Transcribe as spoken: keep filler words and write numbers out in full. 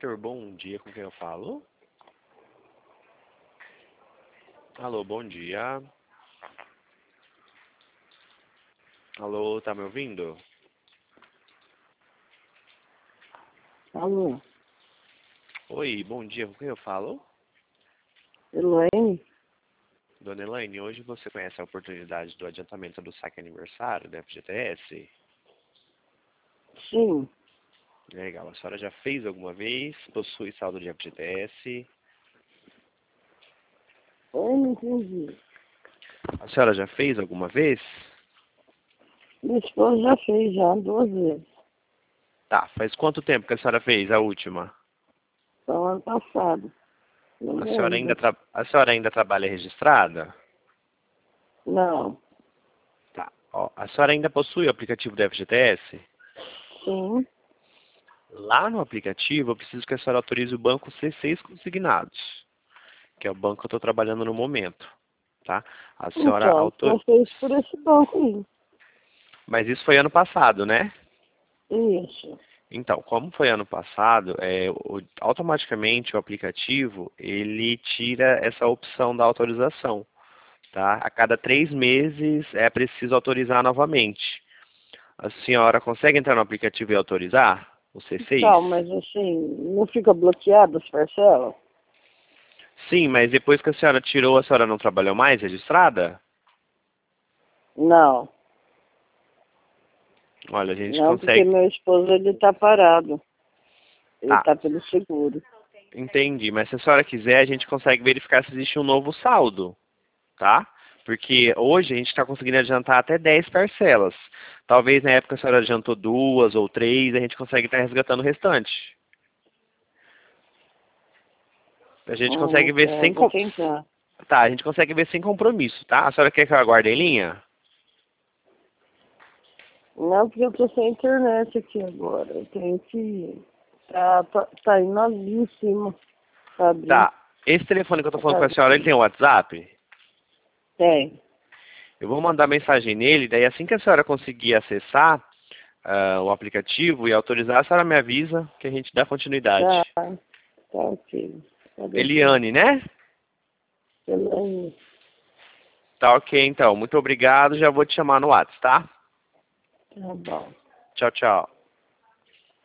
Master, bom dia, com quem eu falo? Alô, bom dia. Alô, tá me ouvindo? Alô, Oi, bom dia, com quem eu falo? Elaine? Dona Elaine, hoje você conhece a oportunidade do adiantamento do saque aniversário da F G T S? Sim, Legal, a senhora já fez alguma vez? Possui saldo de F G T S? eu não entendi. A senhora já fez alguma vez? Minha esposa já fez já duas vezes. Tá, faz quanto tempo que a senhora fez a última? Só ano passado. Não A senhora ainda, lembro. tra... a senhora ainda trabalha registrada? Não. Tá, ó, a senhora ainda possui o aplicativo da F G T S? Sim. Lá no aplicativo, eu preciso que a senhora autorize o banco C seis Consignados, que é o banco que eu estou trabalhando no momento, tá? A senhora Então, autor... só fez por esse banco aí. Mas isso foi ano passado, né? Isso. Então, como foi ano passado, é, o- automaticamente o aplicativo, ele tira essa opção da autorização, tá? A cada três meses é preciso autorizar novamente. A senhora consegue entrar no aplicativo e autorizar o C seis? Então, mas assim, não fica bloqueado as parcelas? Sim, mas depois que a senhora tirou, a senhora não trabalhou mais registrada? Não. Olha, a gente Não, porque consegue... meu esposo, ele tá parado. Ele Tá, tá pelo seguro. entendi. Mas se a senhora quiser, a gente consegue verificar se existe um novo saldo, tá? Porque hoje a gente está conseguindo adiantar até dez parcelas. Talvez na época a senhora adiantou duas ou três, a gente consegue estar resgatando o restante. A gente Hum, consegue ver é, sem... vou com- tentar. Tá, a gente consegue ver sem compromisso, tá? A senhora quer que eu aguarde em linha? Não, porque eu tô sem internet aqui agora. Eu tenho que... Tá, tá, tá indo ali em cima, pra abrir. Tá. Esse telefone que eu tô falando com a Tá, senhora, ele tem WhatsApp? tem. Eu vou mandar mensagem nele, daí assim que a senhora conseguir acessar ah, o aplicativo e autorizar, a senhora me avisa que a gente dá continuidade. Tá, tá ok. Pode deixar. Eliane, né? Beleza. Tá ok, então. Muito obrigado. Já vou te chamar no WhatsApp, tá? Tá bom. Tchau, tchau.